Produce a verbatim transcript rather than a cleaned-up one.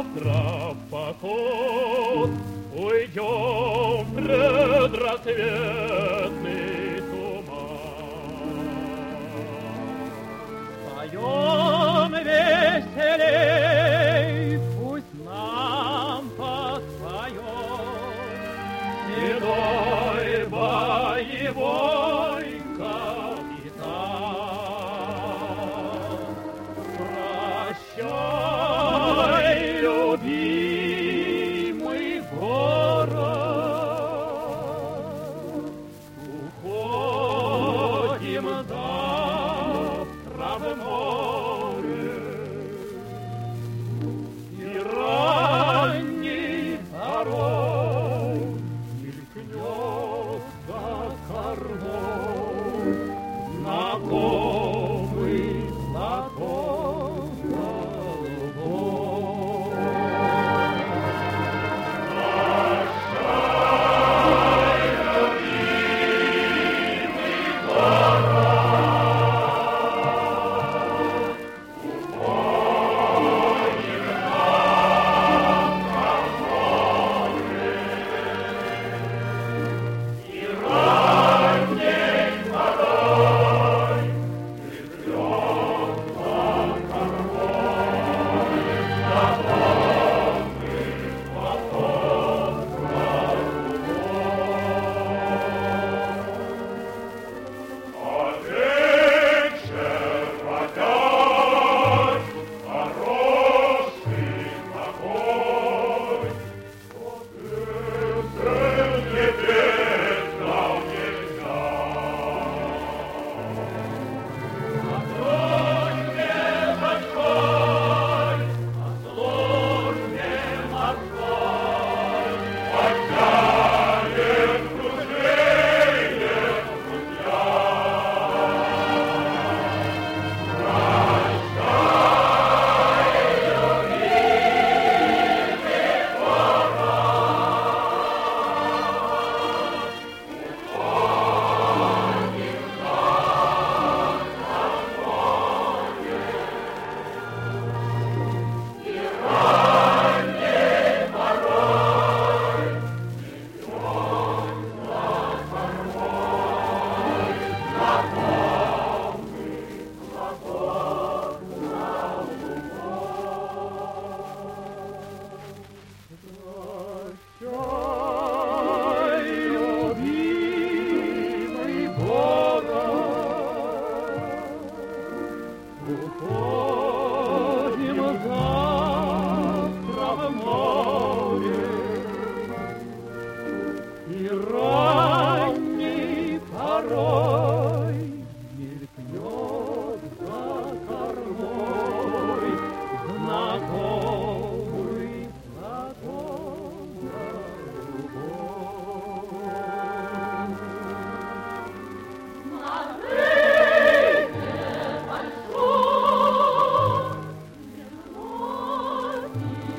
завтра в поход уйдем в предрассветный туман. Поем веселей, пусть нам подпоет седой боевой капитан. Прощай, любимый город, уходим завтра в море, и ранней порой мелькнет за кормой знакомый знаком голубой. Прощай, любимый город, уходим завтра в море, и ранней порой мелькнет за кормой знакомый знаком голубой. А вечер опять хороший такой, вот это не петь нам нельзя. О дружбе большой, о службе морской, поднялись кружение друзья. Прощай, любимый город, уходим завтра в море, и ранней порой мелькнет за кормой знакомый знаком голубой. На рыбе большой, не